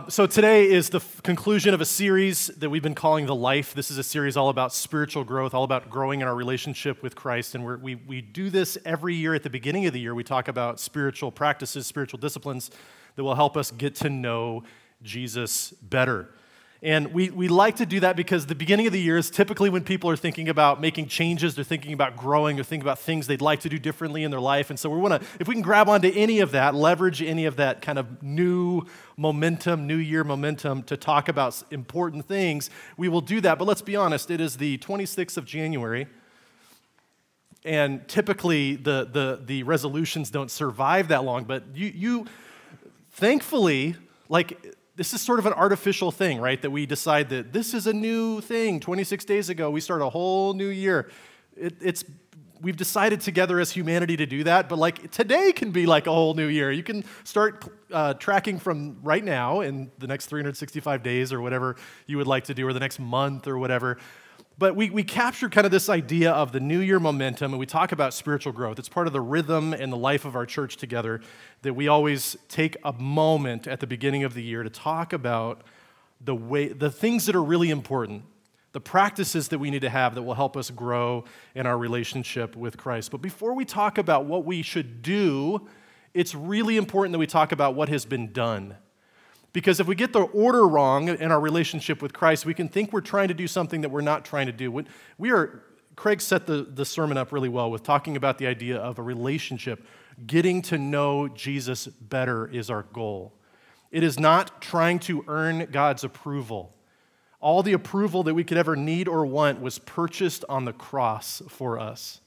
So today is the conclusion of a series that we've been calling The Life. This is a series all about spiritual growth, all about growing in our relationship with Christ. And we do this every year at the beginning of the year. We talk about spiritual practices, spiritual disciplines that will help us get to know Jesus better. And we like to do that because the beginning of the year is typically when people are thinking about making changes, they're thinking about growing, they're thinking about things they'd like to do differently in their life. And so we want to, if we can grab onto any of that, leverage any of that kind of new momentum, new year momentum to talk about important things, we will do that. But let's be honest, it is the 26th of January, and typically the resolutions don't survive that long. But you thankfully, this is sort of an artificial thing, right? That we decide that this is a new thing. 26 days ago, we start a whole new year. We've decided together as humanity to do that, but today can be like a whole new year. You can start tracking from right now in the next 365 days or whatever you would like to do, or the next month or whatever. But we capture kind of this idea of the New Year momentum, and we talk about spiritual growth. It's part of the rhythm and the life of our church together that we always take a moment at the beginning of the year to talk about the things that are really important, the practices that we need to have that will help us grow in our relationship with Christ. But before we talk about what we should do, it's really important that we talk about what has been done. Because if we get the order wrong in our relationship with Christ, we can think we're trying to do something that we're not trying to do. Craig set the sermon up really well with talking about the idea of a relationship. Getting to know Jesus better is our goal. It is not trying to earn God's approval. All the approval that we could ever need or want was purchased on the cross for us.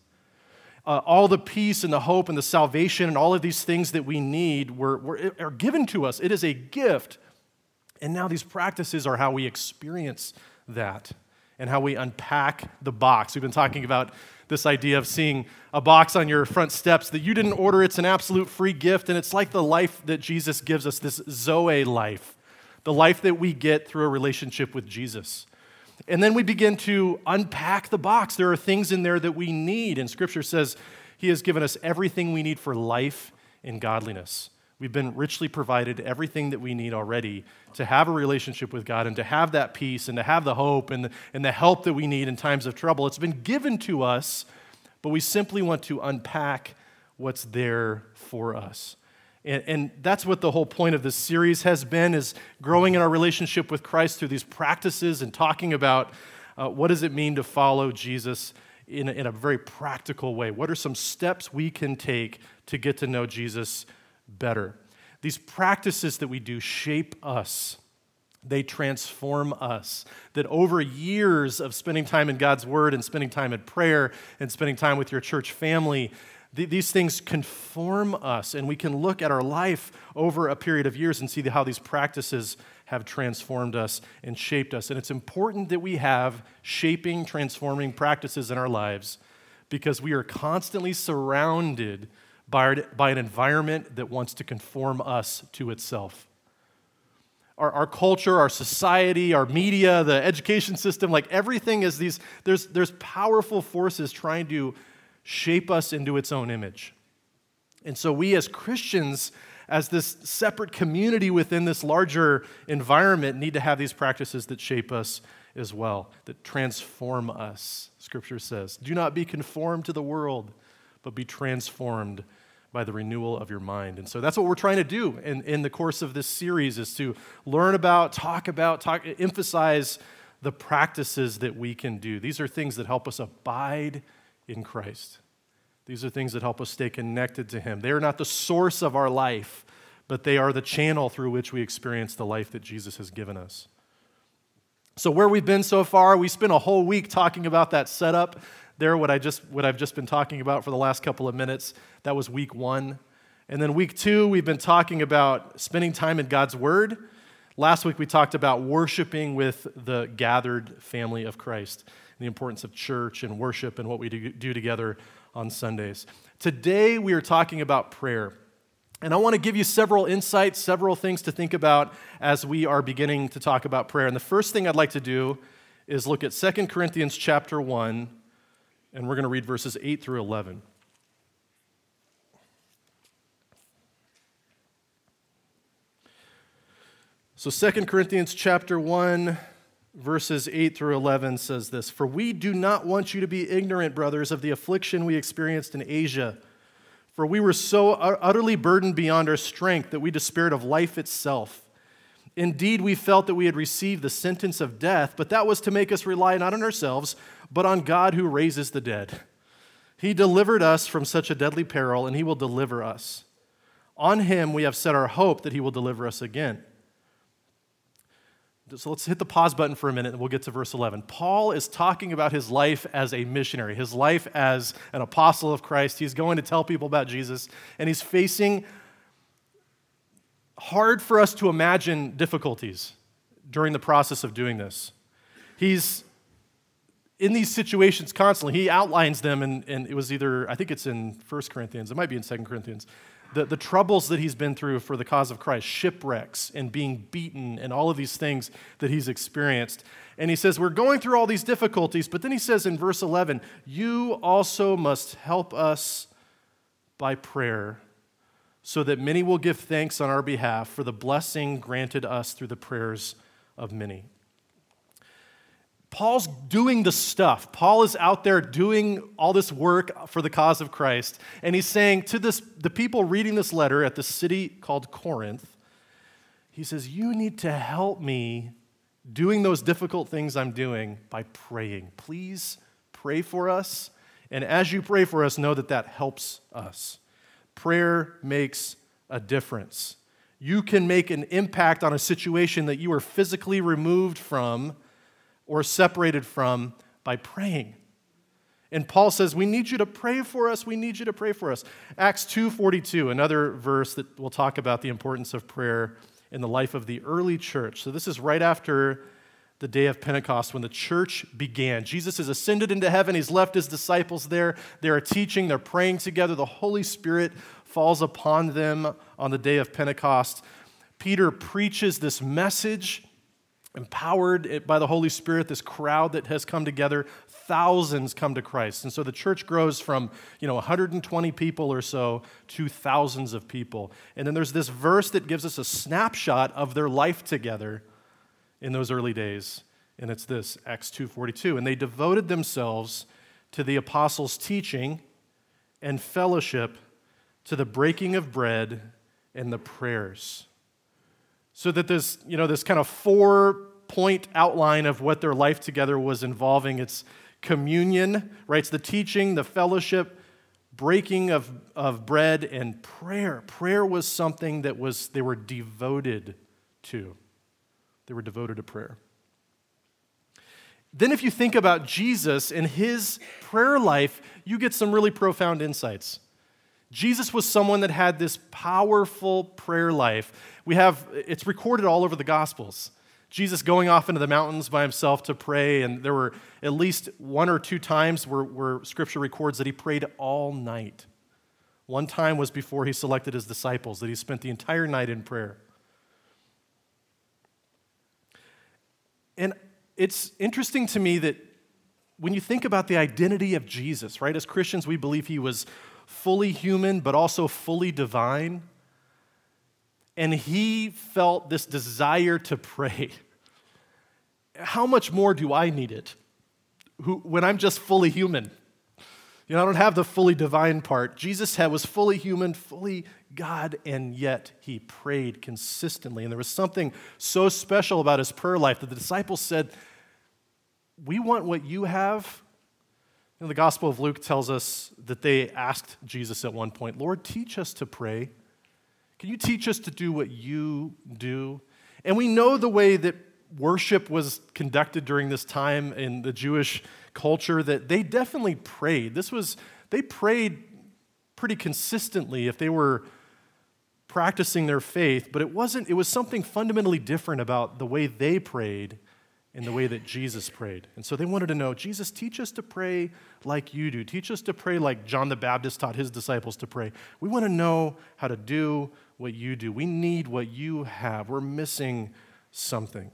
All the peace and the hope and the salvation and all of these things that we need are given to us. It is a gift. And now these practices are how we experience that and how we unpack the box. We've been talking about this idea of seeing a box on your front steps that you didn't order. It's an absolute free gift, and it's like the life that Jesus gives us, this Zoe life, the life that we get through a relationship with Jesus. And then we begin to unpack the box. There are things in there that we need. And Scripture says He has given us everything we need for life and godliness. We've been richly provided everything that we need already to have a relationship with God and to have that peace and to have the hope and the help that we need in times of trouble. It's been given to us, but we simply want to unpack what's there for us. And that's what the whole point of this series has been, is growing in our relationship with Christ through these practices and talking about what does it mean to follow Jesus in a very practical way. What are some steps we can take to get to know Jesus better? These practices that we do shape us. They transform us. That over years of spending time in God's Word and spending time in prayer and spending time with your church family, these things conform us, and we can look at our life over a period of years and see how these practices have transformed us and shaped us. And it's important that we have shaping, transforming practices in our lives because we are constantly surrounded by an environment that wants to conform us to itself. Our culture, our society, our media, the education system, everything is there's powerful forces trying to shape us into its own image. And so we as Christians, as this separate community within this larger environment, need to have these practices that shape us as well, that transform us. Scripture says, do not be conformed to the world, but be transformed by the renewal of your mind. And so that's what we're trying to do in the course of this series, is to learn about, emphasize the practices that we can do. These are things that help us abide in Christ. These are things that help us stay connected to Him. They are not the source of our life, but they are the channel through which we experience the life that Jesus has given us. So where we've been so far, we spent a whole week talking about that setup there, what I've just been talking about for the last couple of minutes. That was week 1. And then week 2, we've been talking about spending time in God's Word. Last week we talked about worshiping with the gathered family of Christ, the importance of church and worship and what we do together on Sundays. Today we are talking about prayer. And I want to give you several insights, several things to think about as we are beginning to talk about prayer. And the first thing I'd like to do is look at 2 Corinthians chapter 1, and we're going to read verses 8 through 11. So 2 Corinthians chapter 1, verses 8 through 11 says this, "For we do not want you to be ignorant, brothers, of the affliction we experienced in Asia. For we were so utterly burdened beyond our strength that we despaired of life itself. Indeed, we felt that we had received the sentence of death, but that was to make us rely not on ourselves, but on God who raises the dead. He delivered us from such a deadly peril, and he will deliver us. On him we have set our hope that he will deliver us again." So let's hit the pause button for a minute and we'll get to verse 11. Paul is talking about his life as a missionary, his life as an apostle of Christ. He's going to tell people about Jesus, and he's facing hard for us to imagine difficulties during the process of doing this. He's in these situations constantly. He outlines them, and it was either, I think it's in 1 Corinthians, it might be in 2 Corinthians, the troubles that he's been through for the cause of Christ, shipwrecks and being beaten and all of these things that he's experienced. And he says, we're going through all these difficulties, but then he says in verse 11, "You also must help us by prayer, so that many will give thanks on our behalf for the blessing granted us through the prayers of many." Paul's doing the stuff. Paul is out there doing all this work for the cause of Christ. And he's saying to the people reading this letter at the city called Corinth, he says, you need to help me doing those difficult things I'm doing by praying. Please pray for us. And as you pray for us, know that that helps us. Prayer makes a difference. You can make an impact on a situation that you are physically removed from or separated from by praying. And Paul says, we need you to pray for us. We need you to pray for us. Acts 2:42, another verse that will talk about the importance of prayer in the life of the early church. So this is right after the day of Pentecost when the church began. Jesus has ascended into heaven. He's left his disciples there. They are teaching. They're praying together. The Holy Spirit falls upon them on the day of Pentecost. Peter preaches this message, empowered by the Holy Spirit, this crowd that has come together. Thousands come to Christ. And so the church grows from 120 people or so to thousands of people. And then there's this verse that gives us a snapshot of their life together in those early days. And it's this, Acts 2:42. "And they devoted themselves to the apostles' teaching and fellowship, to the breaking of bread and the prayers." So that there's, this kind of 4-point outline of what their life together was involving. It's communion, right? It's the teaching, the fellowship, breaking of bread, and prayer. Prayer was something that they were devoted to. They were devoted to prayer. Then if you think about Jesus and his prayer life, you get some really profound insights. Jesus was someone that had this powerful prayer life. It's recorded all over the Gospels. Jesus going off into the mountains by himself to pray, and there were at least 1 or 2 times where Scripture records that he prayed all night. One time was before he selected his disciples, that he spent the entire night in prayer. And it's interesting to me that when you think about the identity of Jesus, right? As Christians, we believe he was fully human, but also fully divine. And he felt this desire to pray. How much more do I need it when I'm just fully human? I don't have the fully divine part. Jesus was fully human, fully God, and yet he prayed consistently. And there was something so special about his prayer life that the disciples said, we want what you have. The Gospel of Luke tells us that they asked Jesus at one point, Lord, teach us to pray. Can you teach us to do what you do? And we know the way that worship was conducted during this time in the Jewish culture, that they definitely prayed. They prayed pretty consistently if they were practicing their faith, but it was something fundamentally different about the way they prayed and the way that Jesus prayed. And so they wanted to know, Jesus, teach us to pray like you do. Teach us to pray like John the Baptist taught his disciples to pray. We want to know how to do what you do. We need what you have. We're missing something.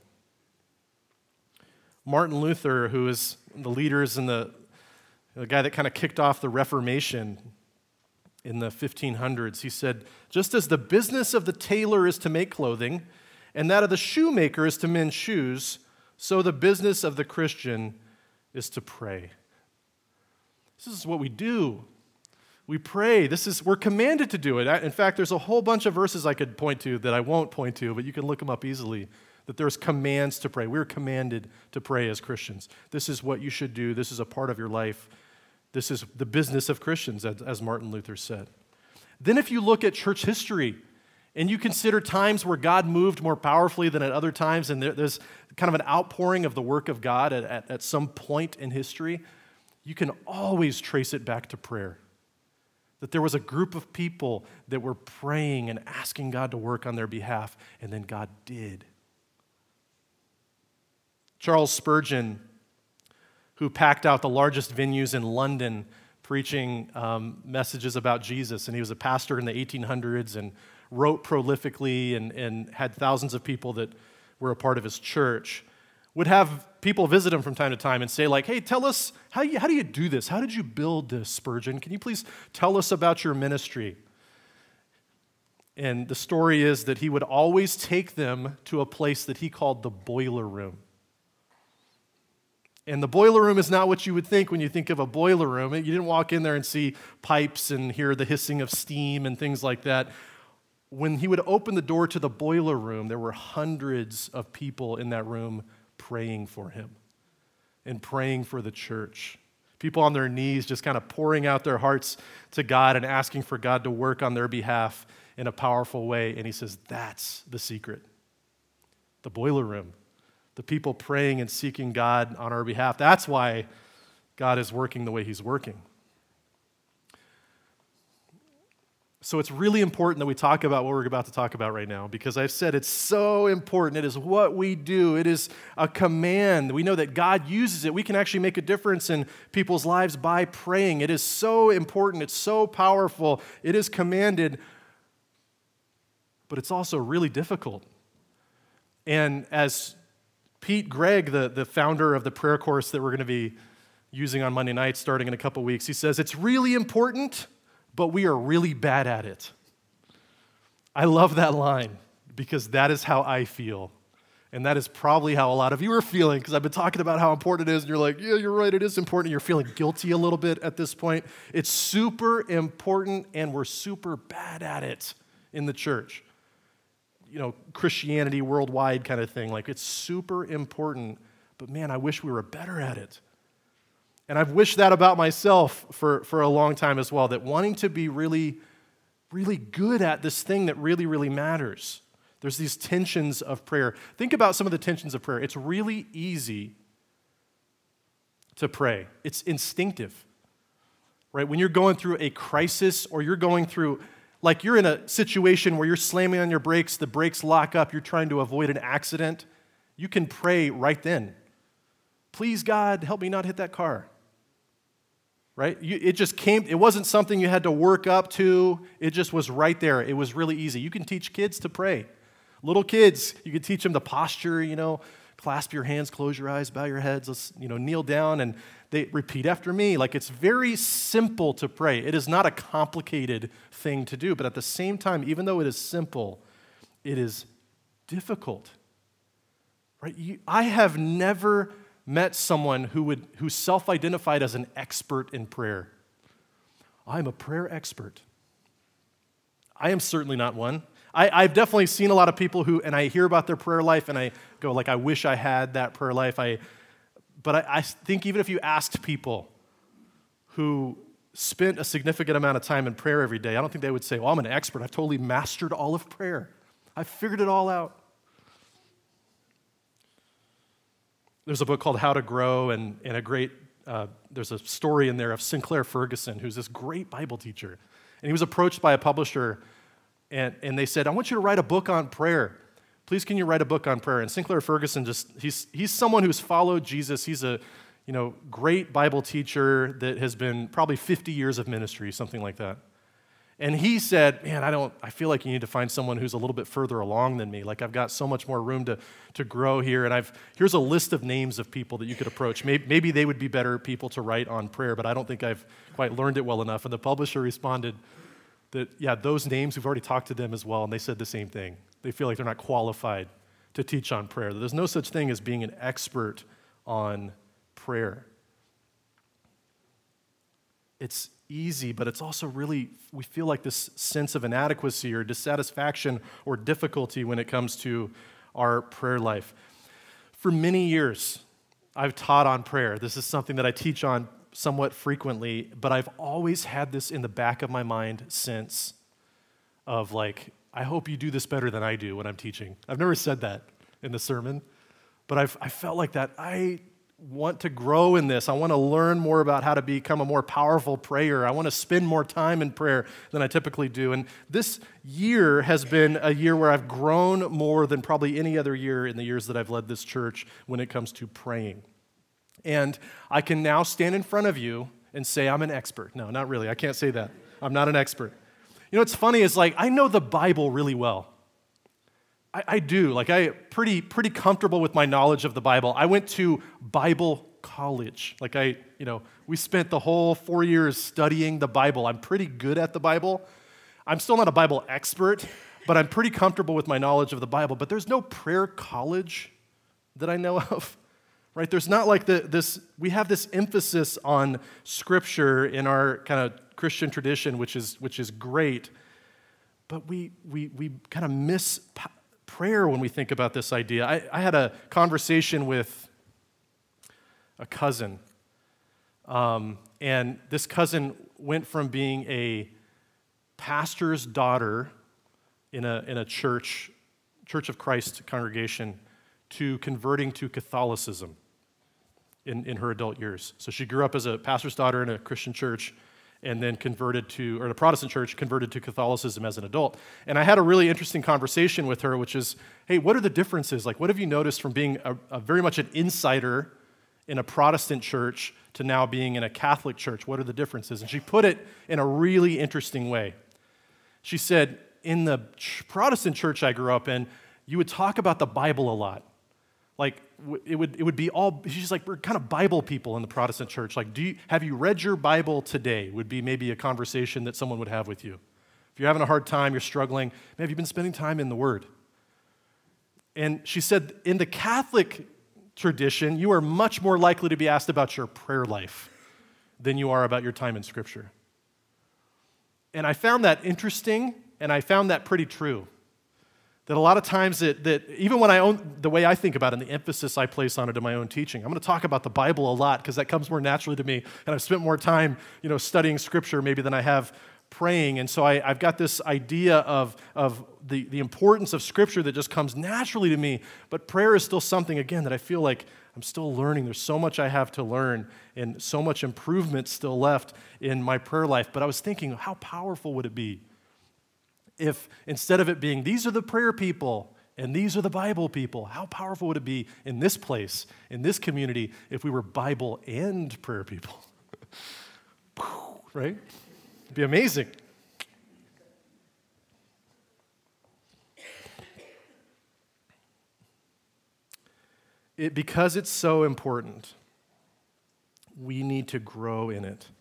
Martin Luther, who is the leaders and the guy that kind of kicked off the Reformation in the 1500s, he said, just as the business of the tailor is to make clothing, and that of the shoemaker is to mend shoes, so the business of the Christian is to pray. This is what we do. We pray. We're commanded to do it. In fact, there's a whole bunch of verses I could point to that I won't point to, but you can look them up easily, that there's commands to pray. We're commanded to pray as Christians. This is what you should do. This is a part of your life. This is the business of Christians, as Martin Luther said. Then if you look at church history and you consider times where God moved more powerfully than at other times, and there's kind of an outpouring of the work of God at some point in history, you can always trace it back to prayer. That there was a group of people that were praying and asking God to work on their behalf, and then God did. Charles Spurgeon, who packed out the largest venues in London preaching messages about Jesus, and he was a pastor in the 1800s and wrote prolifically and had thousands of people that were a part of his church, would have people visit him from time to time and say, like, hey, tell us, how do you do this? How did you build this, Spurgeon? Can you please tell us about your ministry? And the story is that he would always take them to a place that he called the boiler room. And the boiler room is not what you would think when you think of a boiler room. You didn't walk in there and see pipes and hear the hissing of steam and things like that. When he would open the door to the boiler room, there were hundreds of people in that room praying for him and praying for the church. People on their knees just kind of pouring out their hearts to God and asking for God to work on their behalf in a powerful way. And he says, that's the secret. The boiler room. The people praying and seeking God on our behalf. That's why God is working the way he's working. So it's really important that we talk about what we're about to talk about right now, because I've said it's so important. It is what we do. It is a command. We know that God uses it. We can actually make a difference in people's lives by praying. It is so important. It's so powerful. It is commanded, but it's also really difficult. And as Pete Greig, the founder of the prayer course that we're going to be using on Monday nights starting in a couple weeks, he says, it's really important, but we are really bad at it. I love that line because that is how I feel. And that is probably how a lot of you are feeling, because I've been talking about how important it is, and you're like, yeah, you're right, it is important. You're feeling guilty a little bit at this point. It's super important, and we're super bad at it in the church. You know, Christianity worldwide kind of thing. Like, it's super important, but man, I wish we were better at it. And I've wished that about myself for a long time as well, that wanting to be really, really good at this thing that really, really matters. There's these tensions of prayer. Think about some of the tensions of prayer. It's really easy to pray. It's instinctive, right? When you're going through a crisis, or you're going through, like you're in a situation where you're slamming on your brakes, the brakes lock up, you're trying to avoid an accident, you can pray right then. Please, God, help me not hit that car. Right? It just came, it wasn't something you had to work up to. It just was right there. It was really easy. You can teach kids to pray. Little kids, you can teach them the posture, clasp your hands, close your eyes, bow your heads, let's, kneel down, and they repeat after me. Like, it's very simple to pray. It is not a complicated thing to do, but at the same time, even though it is simple, it is difficult. Right? I have never met someone who self-identified as an expert in prayer. I'm a prayer expert. I am certainly not one. I've definitely seen a lot of people and I hear about their prayer life, and I go, like, I wish I had that prayer life. But I think even if you asked people who spent a significant amount of time in prayer every day, I don't think they would say, well, I'm an expert. I've totally mastered all of prayer. I've figured it all out. There's a book called How to Grow, and there's a story in there of Sinclair Ferguson, who's this great Bible teacher. And he was approached by a publisher, and they said, I want you to write a book on prayer. Please, can you write a book on prayer? And Sinclair Ferguson he's someone who's followed Jesus. He's a great Bible teacher that has been probably 50 years of ministry, something like that. And he said, man, I feel like you need to find someone who's a little bit further along than me. Like, I've got so much more room to grow here, and here's a list of names of people that you could approach. Maybe they would be better people to write on prayer, but I don't think I've quite learned it well enough. And the publisher responded that, yeah, those names, we've already talked to them as well, and they said the same thing. They feel like they're not qualified to teach on prayer. There's no such thing as being an expert on prayer. It's easy, but it's also really, we feel like this sense of inadequacy or dissatisfaction or difficulty when it comes to our prayer life. For many years, I've taught on prayer. This is something that I teach on somewhat frequently, but I've always had this in the back of my mind sense of like, I hope you do this better than I do when I'm teaching. I've never said that in the sermon, but I felt like that. I want to grow in this. I want to learn more about how to become a more powerful prayer. I want to spend more time in prayer than I typically do. And this year has been a year where I've grown more than probably any other year in the years that I've led this church when it comes to praying. And I can now stand in front of you and say I'm an expert. No, not really. I can't say that. I'm not an expert. You know what's funny is like I know the Bible really well. I do. Like I'm pretty comfortable with my knowledge of the Bible. I went to Bible college. Like we spent the whole 4 years studying the Bible. I'm pretty good at the Bible. I'm still not a Bible expert, but I'm pretty comfortable with my knowledge of the Bible. But there's no prayer college that I know of, right? There's not like we have this emphasis on Scripture in our kind of Christian tradition, which is great, but we kind of miss prayer when we think about this idea. I had a conversation with a cousin, and this cousin went from being a pastor's daughter in a Church of Christ congregation to converting to Catholicism in her adult years. So she grew up as a pastor's daughter in a Christian church, and then a Protestant church, converted to Catholicism as an adult. And I had a really interesting conversation with her, which is, hey, what are the differences? Like, what have you noticed from being a very much an insider in a Protestant church to now being in a Catholic church? What are the differences? And she put it in a really interesting way. She said, in the Protestant church I grew up in, you would talk about the Bible a lot. Like, it would be all, she's like, we're kind of Bible people in the Protestant church. Like, have you read your Bible today? Would be maybe a conversation that someone would have with you. If you're having a hard time, you're struggling, man, have you been spending time in the Word? And she said, in the Catholic tradition, you are much more likely to be asked about your prayer life than you are about your time in Scripture. And I found that interesting, and I found that pretty true. That a lot of times that even when the way I think about it and the emphasis I place on it in my own teaching, I'm going to talk about the Bible a lot because that comes more naturally to me, and I've spent more time, studying Scripture maybe than I have praying, and so I've got this idea of the importance of Scripture that just comes naturally to me, but prayer is still something, again, that I feel like I'm still learning. There's so much I have to learn and so much improvement still left in my prayer life, but I was thinking, how powerful would it be if instead of it being, these are the prayer people and these are the Bible people, how powerful would it be in this place, in this community, if we were Bible and prayer people? Right? It'd be amazing. Because it's so important, we need to grow in it.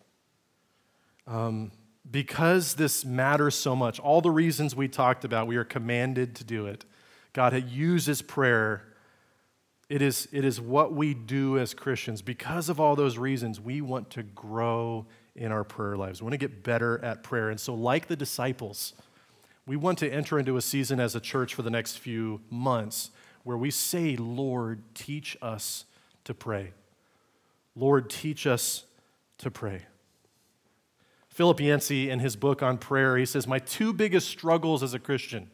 Because this matters so much, all the reasons we talked about, we are commanded to do it. God uses prayer. It is what we do as Christians. Because of all those reasons, we want to grow in our prayer lives. We want to get better at prayer. And so like the disciples, we want to enter into a season as a church for the next few months where we say, Lord, teach us to pray. Lord, teach us to pray. Philip Yancey, in his book on prayer, he says, my two biggest struggles as a Christian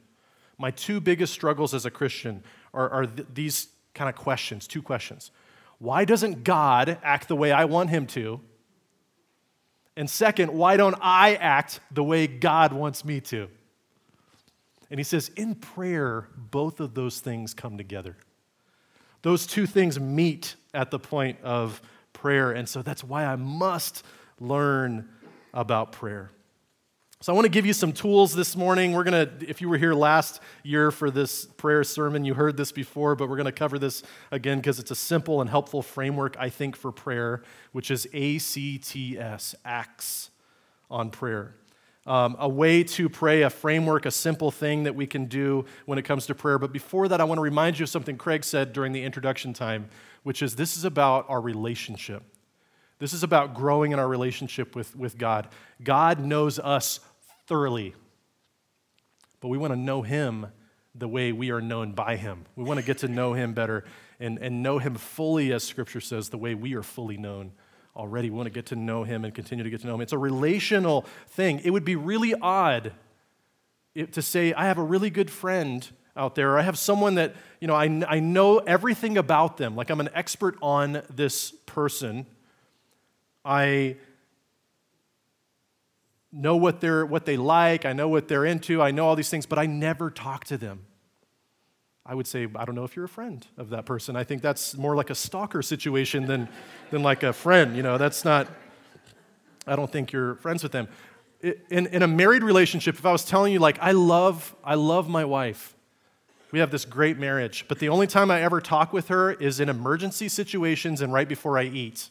are these kind of questions, two questions. Why doesn't God act the way I want him to? And second, why don't I act the way God wants me to? And he says, in prayer, both of those things come together. Those two things meet at the point of prayer, and so that's why I must learn about prayer. So I want to give you some tools this morning. If you were here last year for this prayer sermon, you heard this before, but we're going to cover this again because it's a simple and helpful framework, I think, for prayer, which is ACTS, Acts on prayer. a way to pray, a framework, a simple thing that we can do when it comes to prayer. But before that, I want to remind you of something Craig said during the introduction time, which is this is about our relationship. This is about growing in our relationship with God. God knows us thoroughly, but we want to know him the way we are known by him. We want to get to know him better and know him fully, as Scripture says, the way we are fully known already. We want to get to know him and continue to get to know him. It's a relational thing. It would be really odd to say, I have a really good friend out there, or I have someone that, I know everything about them, like I'm an expert on this person. I know what they like, I know what they're into, I know all these things, but I never talk to them. I would say, I don't know if you're a friend of that person. I think that's more like a stalker situation than like a friend. That's not, I don't think you're friends with them. In a married relationship, if I was telling you, like, I love my wife, we have this great marriage, but the only time I ever talk with her is in emergency situations and right before I eat.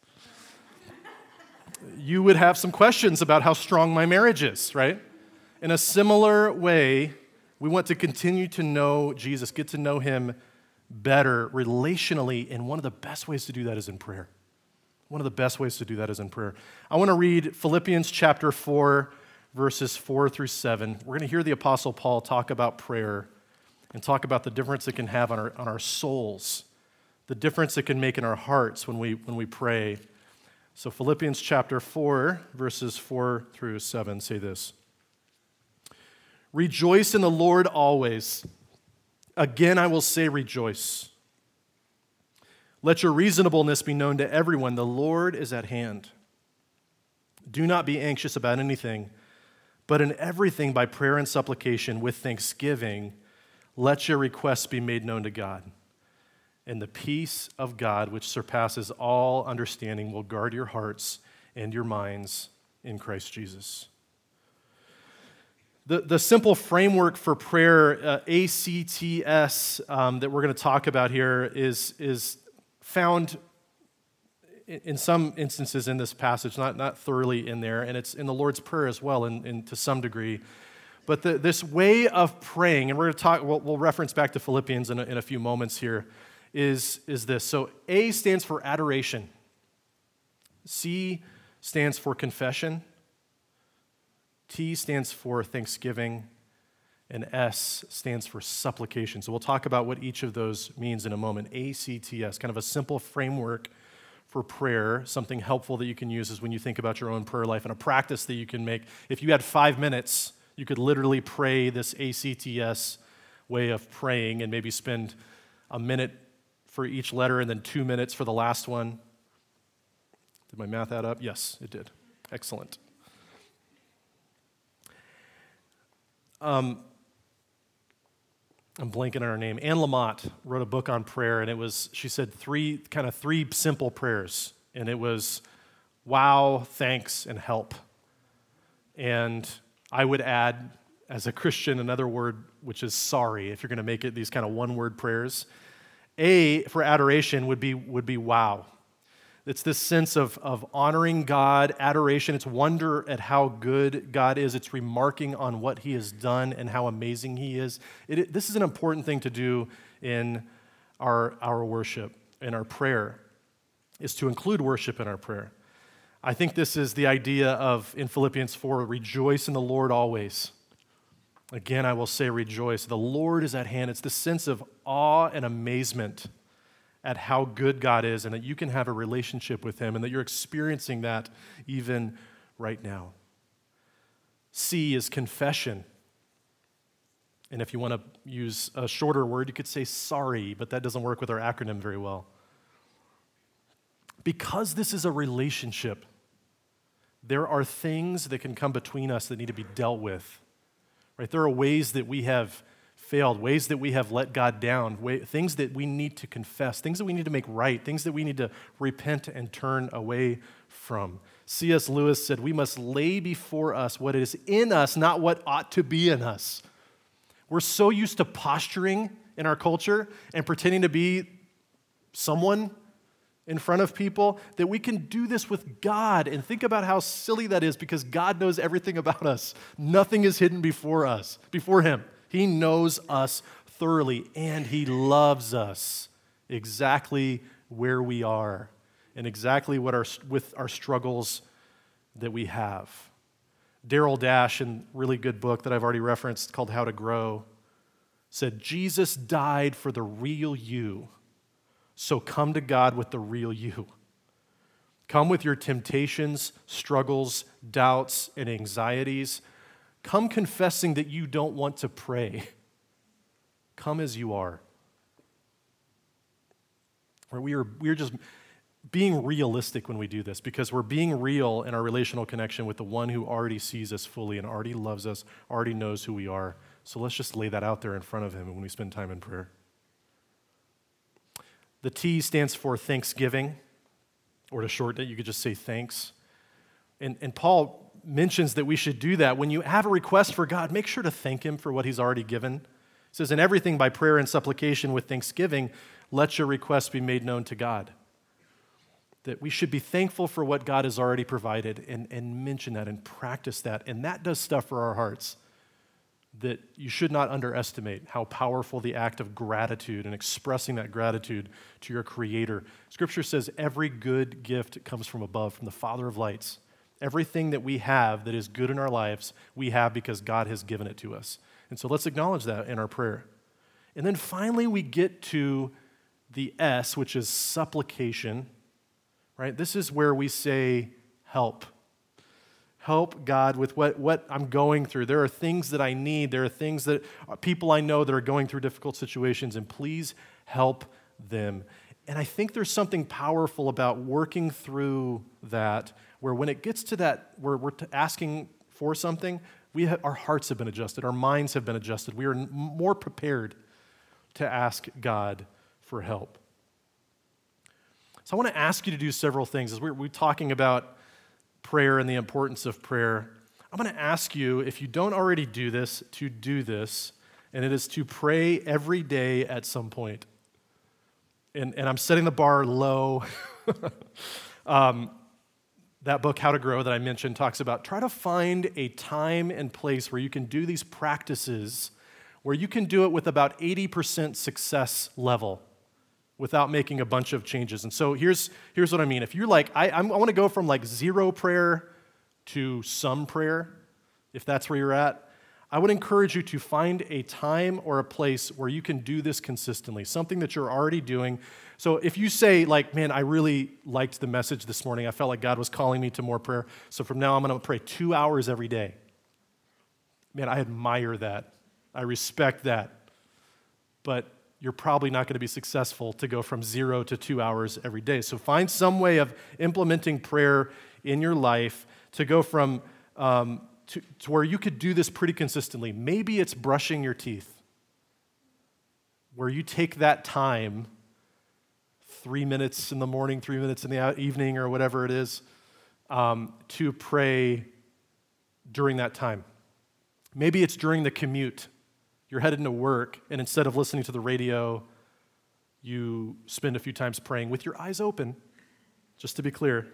You would have some questions about how strong my marriage is, right? In a similar way, we want to continue to know Jesus, get to know him better relationally, and one of the best ways to do that is in prayer. One of the best ways to do that is in prayer. I want to read Philippians chapter 4, verses 4 through 7. We're going to hear the Apostle Paul talk about prayer and talk about the difference it can have on our souls, the difference it can make in our hearts when we pray. So Philippians chapter 4, verses 4 through 7 say this. Rejoice in the Lord always. Again, I will say rejoice. Let your reasonableness be known to everyone. The Lord is at hand. Do not be anxious about anything, but in everything by prayer and supplication with thanksgiving, let your requests be made known to God. And the peace of God, which surpasses all understanding, will guard your hearts and your minds in Christ Jesus. The simple framework for prayer, ACTS, that we're going to talk about here is found in some instances in this passage, not thoroughly in there, and it's in the Lord's Prayer as well, to some degree. But this way of praying, and we're going to talk. We'll reference back to Philippians in a few moments here. Is this. So A stands for adoration. C stands for confession. T stands for thanksgiving. And S stands for supplication. So we'll talk about what each of those means in a moment. ACTS, kind of a simple framework for prayer, something helpful that you can use is when you think about your own prayer life, and a practice that you can make. If you had 5 minutes, you could literally pray this ACTS way of praying and maybe spend a minute for each letter and then 2 minutes for the last one. Did my math add up? Yes, it did. Excellent. I'm blanking on her name. Anne Lamott wrote a book on prayer, and she said three simple prayers, and it was wow, thanks, and help. And I would add, as a Christian, another word, which is sorry, if you're going to make it these kind of one-word prayers. A for adoration would be wow. It's this sense of honoring God, adoration. It's wonder at how good God is. It's remarking on what he has done and how amazing he is. This is an important thing to do in our worship, in our prayer, is to include worship in our prayer. I think this is the idea of, in Philippians 4, rejoice in the Lord always. Again, I will say rejoice. The Lord is at hand. It's the sense of awe and amazement at how good God is and that you can have a relationship with him and that you're experiencing that even right now. C is confession. And if you want to use a shorter word, you could say sorry, but that doesn't work with our acronym very well. Because this is a relationship, there are things that can come between us that need to be dealt with. Right? There are ways that we have failed, ways that we have let God down, things that we need to confess, things that we need to make right, things that we need to repent and turn away from. C.S. Lewis said, we must lay before us what is in us, not what ought to be in us. We're so used to posturing in our culture and pretending to be someone in front of people, that we can do this with God. And think about how silly that is, because God knows everything about us. Nothing is hidden before him. He knows us thoroughly, and he loves us exactly where we are and exactly with our struggles that we have. Daryl Dash, in a really good book that I've already referenced called How to Grow, said, Jesus died for the real you, so come to God with the real you. Come with your temptations, struggles, doubts, and anxieties. Come confessing that you don't want to pray. Come as you are. We are just being realistic when we do this, because we're being real in our relational connection with the one who already sees us fully and already loves us, already knows who we are. So let's just lay that out there in front of him when we spend time in prayer. The T stands for thanksgiving, or to shorten it, you could just say thanks. And Paul mentions that we should do that. When you have a request for God, make sure to thank him for what he's already given. He says, in everything by prayer and supplication with thanksgiving, let your requests be made known to God. That we should be thankful for what God has already provided and mention that and practice that. And that does stuff for our hearts that you should not underestimate how powerful the act of gratitude and expressing that gratitude to your Creator. Scripture says every good gift comes from above, from the Father of lights. Everything that we have that is good in our lives, we have because God has given it to us. And so let's acknowledge that in our prayer. And then finally we get to the S, which is supplication. Right? This is where we say, help. Help God with what I'm going through. There are things that I need. There are things that people I know that are going through difficult situations, and please help them. And I think there's something powerful about working through that, where when it gets to that, where we're asking for something, our hearts have been adjusted. Our minds have been adjusted. We are more prepared to ask God for help. So I want to ask you to do several things. As we're talking about prayer and the importance of prayer, I'm going to ask you, if you don't already do this, to do this, and it is to pray every day at some point. And I'm setting the bar low. That book, How to Grow, that I mentioned, talks about try to find a time and place where you can do these practices, where you can do it with about 80% success level, without making a bunch of changes. And so here's what I mean. If you're like, I want to go from like zero prayer to some prayer, if that's where you're at, I would encourage you to find a time or a place where you can do this consistently, something that you're already doing. So if you say like, man, I really liked the message this morning, I felt like God was calling me to more prayer, so from now I'm going to pray 2 hours every day. Man, I admire that. I respect that. But you're probably not going to be successful to go from 0 to 2 hours every day. So find some way of implementing prayer in your life to go from to where you could do this pretty consistently. Maybe it's brushing your teeth, where you take that time, 3 minutes in the morning, 3 minutes in the evening, or whatever it is, to pray during that time. Maybe it's during the commute. You're headed into work, and instead of listening to the radio, you spend a few times praying with your eyes open, just to be clear.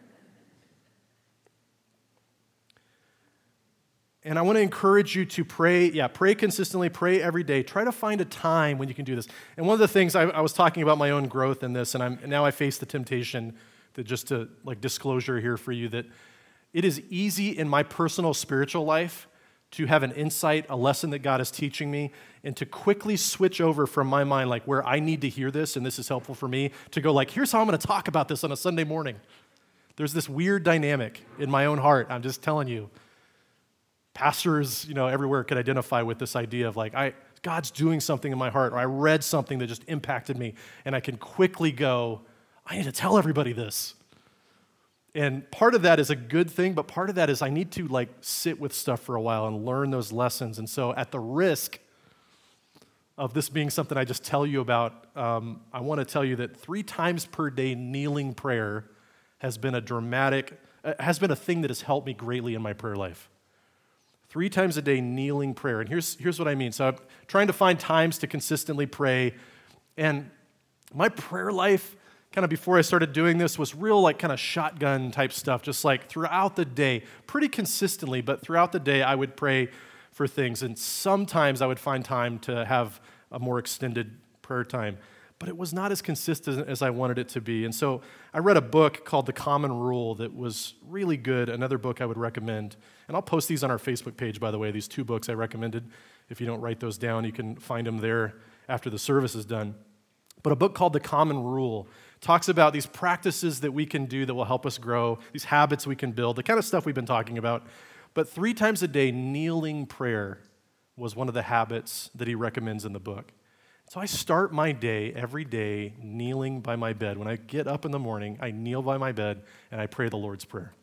And I want to encourage you to pray consistently, pray every day. Try to find a time when you can do this. And one of the things I was talking about my own growth in this, and now I face the temptation that, just to like disclosure here for you, that it is easy in my personal spiritual life to have an insight, a lesson that God is teaching me, and to quickly switch over from my mind, like where I need to hear this and this is helpful for me, to go like, here's how I'm going to talk about this on a Sunday morning. There's this weird dynamic in my own heart. I'm just telling you. Pastors, everywhere could identify with this idea of like, God's doing something in my heart, or I read something that just impacted me, and I can quickly go, I need to tell everybody this. And part of that is a good thing, but part of that is I need to like sit with stuff for a while and learn those lessons. And so at the risk of this being something I just tell you about, I want to tell you that 3 times per day kneeling prayer has been a thing that has helped me greatly in my prayer life. 3 times a day kneeling prayer. And here's what I mean. So I'm trying to find times to consistently pray. And my prayer life kind of before I started doing this was real like kind of shotgun type stuff, just like throughout the day, pretty consistently, but throughout the day I would pray for things. And sometimes I would find time to have a more extended prayer time, but it was not as consistent as I wanted it to be. And so I read a book called The Common Rule that was really good, another book I would recommend. And I'll post these on our Facebook page, by the way, these 2 books I recommended. If you don't write those down, you can find them there after the service is done. But a book called The Common Rule talks about these practices that we can do that will help us grow, these habits we can build, the kind of stuff we've been talking about. But 3 times a day, kneeling prayer was one of the habits that he recommends in the book. So I start my day every day kneeling by my bed. When I get up in the morning, I kneel by my bed and I pray the Lord's Prayer.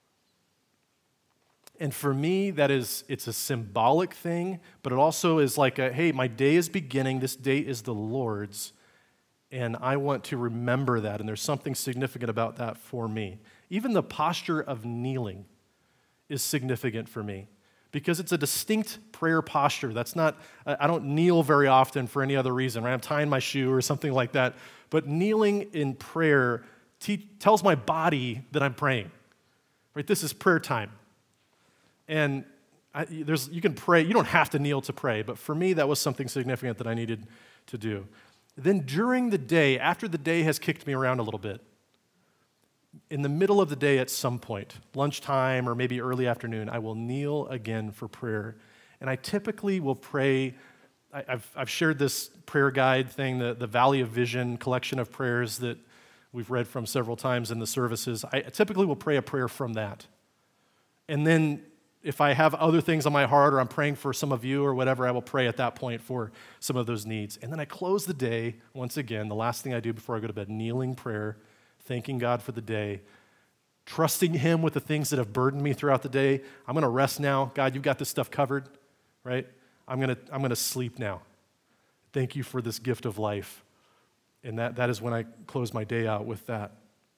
And for me, it's a symbolic thing, but it also is like hey, my day is beginning, this day is the Lord's, and I want to remember that, and there's something significant about that for me. Even the posture of kneeling is significant for me because it's a distinct prayer posture. I don't kneel very often for any other reason, right? I'm tying my shoe or something like that, but kneeling in prayer tells my body that I'm praying, right? This is prayer time. And you can pray, you don't have to kneel to pray, but for me, that was something significant that I needed to do. Then during the day, after the day has kicked me around a little bit, in the middle of the day at some point, lunchtime or maybe early afternoon, I will kneel again for prayer. And I typically will pray, I've shared this prayer guide thing, the Valley of Vision collection of prayers that we've read from several times in the services. I typically will pray a prayer from that. And then if I have other things on my heart or I'm praying for some of you or whatever, I will pray at that point for some of those needs. And then I close the day, once again, the last thing I do before I go to bed, kneeling prayer, thanking God for the day, trusting Him with the things that have burdened me throughout the day. I'm going to rest now. God, you've got this stuff covered, right? I'm going to sleep now. Thank you for this gift of life. And that is when I close my day out with that.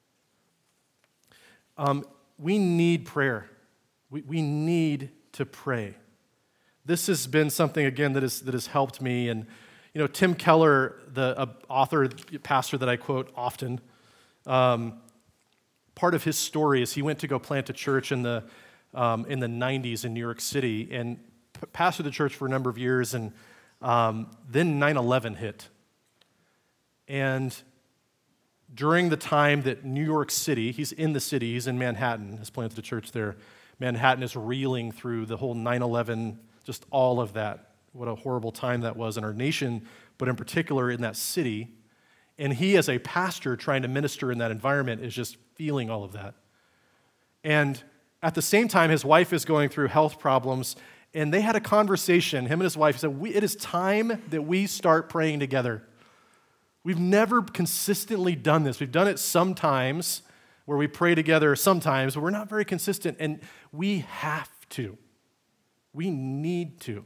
We need prayer. We need to pray. This has been something, again, that has helped me. And, Tim Keller, the author, pastor that I quote often, part of his story is he went to go plant a church in the 90s in New York City and pastored the church for a number of years. And then 9/11 hit. And during the time that New York City, he's in the city, he's in Manhattan, has planted a church there. Manhattan is reeling through the whole 9/11, just all of that. What a horrible time that was in our nation, but in particular in that city. And he, as a pastor trying to minister in that environment, is just feeling all of that. And at the same time, his wife is going through health problems, and they had a conversation, him and his wife said, it is time that we start praying together. We've never consistently done this. We've done it sometimes, where we pray together sometimes, but we're not very consistent, and we have to. We need to.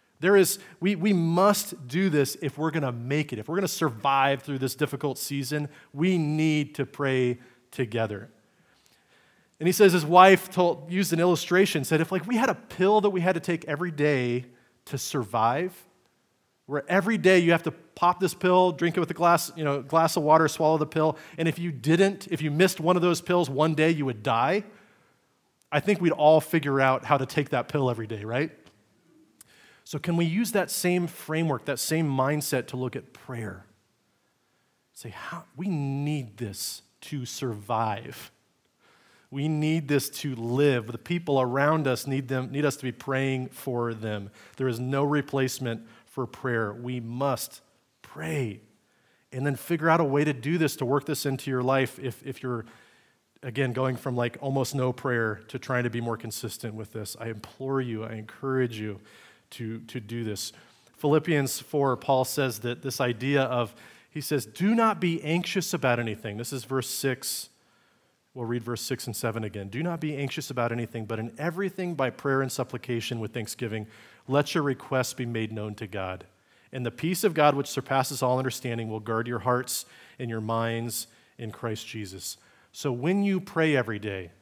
We must do this if we're going to make it. If we're going to survive through this difficult season, we need to pray together. And he says his wife used an illustration, said if we had a pill that we had to take every day to survive, where every day you have to pop this pill, drink it with a glass of water, swallow the pill, and if you missed one of those pills one day, you would die. I think we'd all figure out how to take that pill every day, right? So can we use that same framework, that same mindset to look at prayer? Say, we need this to survive. We need this to live. The people around us need us to be praying for them. There is no replacement for prayer. We must pray and then figure out a way to do this, to work this into your life if you're, again, going from almost no prayer to trying to be more consistent with this. I implore you, I encourage you to do this. Philippians 4, Paul says that this idea of, he says, do not be anxious about anything. This is verse 6. We'll read verse 6 and 7 again. Do not be anxious about anything, but in everything by prayer and supplication with thanksgiving, let your requests be made known to God. And the peace of God, which surpasses all understanding, will guard your hearts and your minds in Christ Jesus. So when you pray every day,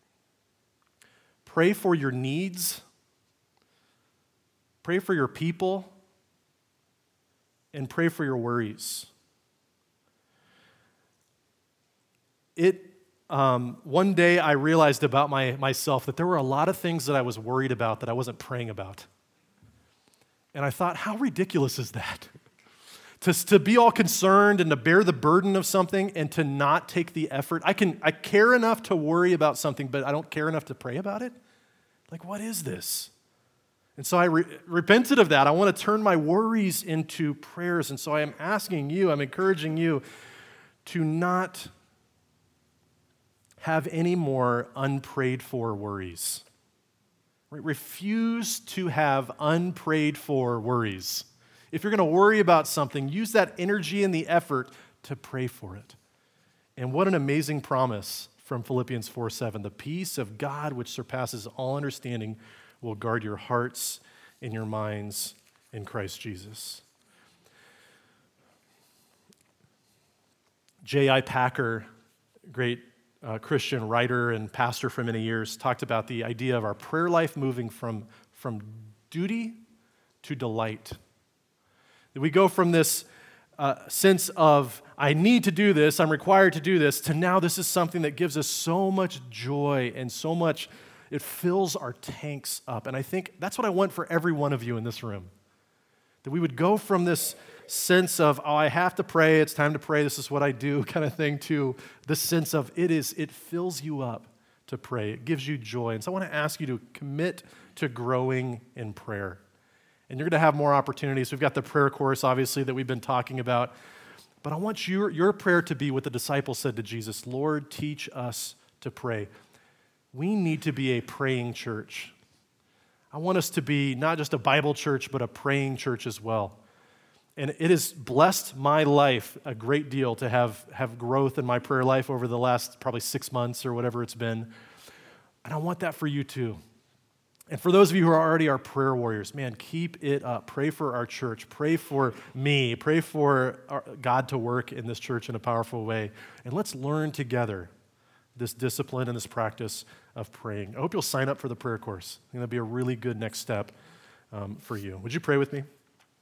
pray for your needs, pray for your people, and pray for your worries. One day I realized about myself that there were a lot of things that I was worried about that I wasn't praying about. And I thought, how ridiculous is that? To be all concerned and to bear the burden of something and to not take the effort. I care enough to worry about something, but I don't care enough to pray about it? Like, what is this? And so I repented of that. I want to turn my worries into prayers. And so I am asking you, I'm encouraging you to not have any more unprayed for worries. Refuse to have unprayed for worries. If you're going to worry about something, use that energy and the effort to pray for it. And what an amazing promise from Philippians 4:7. The peace of God, which surpasses all understanding, will guard your hearts and your minds in Christ Jesus. J.I. Packer, great Christian writer and pastor for many years, talked about the idea of our prayer life moving from duty to delight. That we go from this sense of, I need to do this, I'm required to do this, to now this is something that gives us so much joy and so much, it fills our tanks up. And I think that's what I want for every one of you in this room. That we would go from this sense of, oh, I have to pray, it's time to pray, this is what I do kind of thing, to the sense of it fills you up to pray. It gives you joy. And so I want to ask you to commit to growing in prayer. And you're going to have more opportunities. We've got the prayer course, obviously, that we've been talking about. But I want your prayer to be what the disciples said to Jesus, Lord, teach us to pray. We need to be a praying church. I want us to be not just a Bible church, but a praying church as well. And it has blessed my life a great deal to have growth in my prayer life over the last probably 6 months or whatever it's been. And I want that for you too. And for those of you who are already our prayer warriors, man, keep it up. Pray for our church. Pray for me. Pray for God to work in this church in a powerful way. And let's learn together this discipline and this practice of praying. I hope you'll sign up for the prayer course. I think that'll be a really good next step for you. Would you pray with me?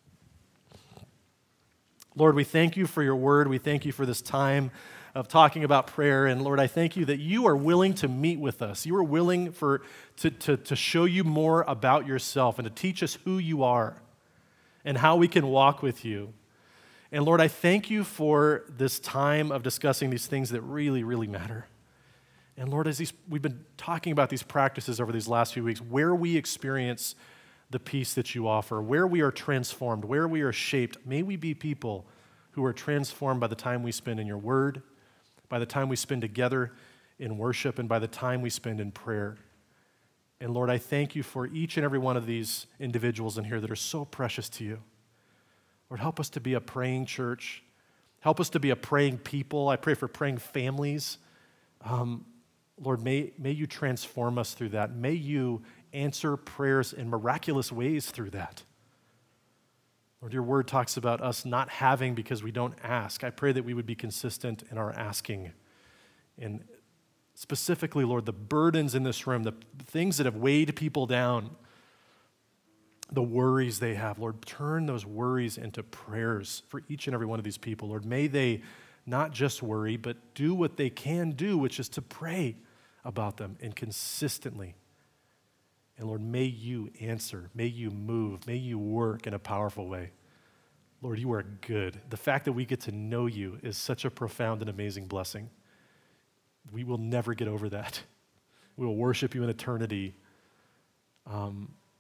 Lord, we thank you for your word. We thank you for this time of talking about prayer. And Lord, I thank you that you are willing to meet with us. You are willing to show you more about yourself and to teach us who you are and how we can walk with you. And Lord, I thank you for this time of discussing these things that really, really matter. And Lord, as we've been talking about these practices over these last few weeks, where we experience the peace that you offer, where we are transformed, where we are shaped, may we be people who are transformed by the time we spend in your word, by the time we spend together in worship, and by the time we spend in prayer. And Lord, I thank you for each and every one of these individuals in here that are so precious to you. Lord, help us to be a praying church. Help us to be a praying people. I pray for praying families. Lord, may you transform us through that. May you answer prayers in miraculous ways through that. Lord, your word talks about us not having because we don't ask. I pray that we would be consistent in our asking. And specifically, Lord, the burdens in this room, the things that have weighed people down, the worries they have, Lord, turn those worries into prayers for each and every one of these people. Lord, may they not just worry, but do what they can do, which is to pray about them and consistently. And Lord, may you answer, may you move, may you work in a powerful way. Lord, you are good. The fact that we get to know you is such a profound and amazing blessing. We will never get over that. We will worship you in eternity out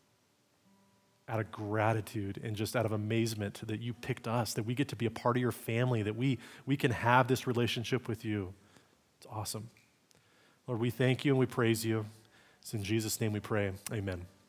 of gratitude and just out of amazement that you picked us, that we get to be a part of your family, that we can have this relationship with you. It's awesome. Lord, we thank you and we praise you. It's in Jesus' name we pray. Amen.